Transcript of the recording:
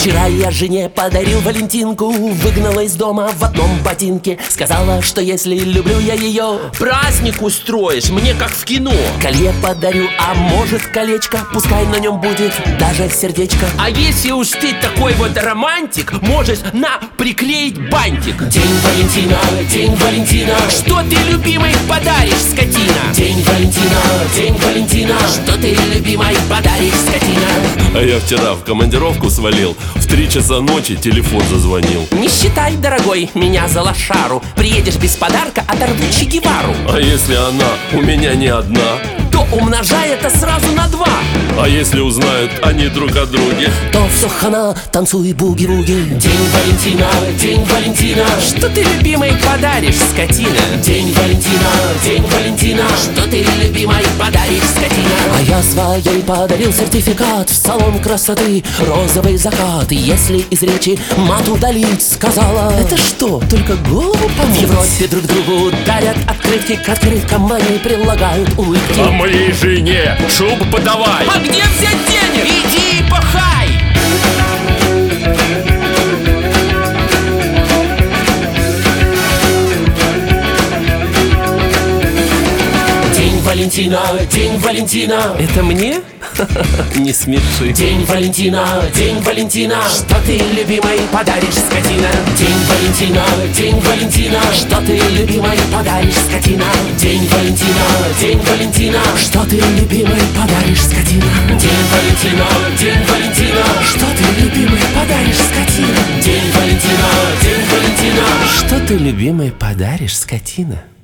Вчера я жене подарил Валентинку, выгнала из дома в одном ботинке. Сказала, что если люблю я ее, праздник устроишь, мне как в кино. колье подарю, а может колечко, пускай на нем будет даже сердечко. А если уж ты такой вот романтик, можешь приклеить бантик. День Валентина, день Валентина, Что ты, любимый, подаришь, скотина? день Валентина, день Валентина, что ты, любимой, подаришь, скотина. А я вчера в командировку свалил, в 3 часа ночи телефон зазвонил. Не считай, дорогой, меня за лошару. Приедешь без подарка, оторву Че Гевару. А если она у меня не одна? То умножай это сразу на 2. А если узнают они друг о друге? То все хана, танцуй буги-вуги. День Валентина, день Валентина, Что ты, любимый, подаришь, скотина? день Валентина, день Валентина, что ты, любимой, подаришь, скотина. А я своей подарил сертификат в салон красоты, розовый закат. Если из речи мат удалить, сказала: это что, только голову помыть? В Европе друг другу дарят открытки, к открыткам они прилагают улыбки. А моей жене шубу подавай. А где взять денег? Иди и пахай! День Валентина, день Валентина, Это мне? Не смеши. день Валентина, день Валентина, что ты, любимой, подаришь, скотина. День Валентина, день Валентина, что ты, любимой, подаришь, скотина. День Валентина, день Валентина, что ты, любимой, подаришь, скотина. День Валентина, день Валентина, что ты, любимой, подаришь, скотина. День Валентина, день Валентина, Что ты, любимый, подаришь, скотина?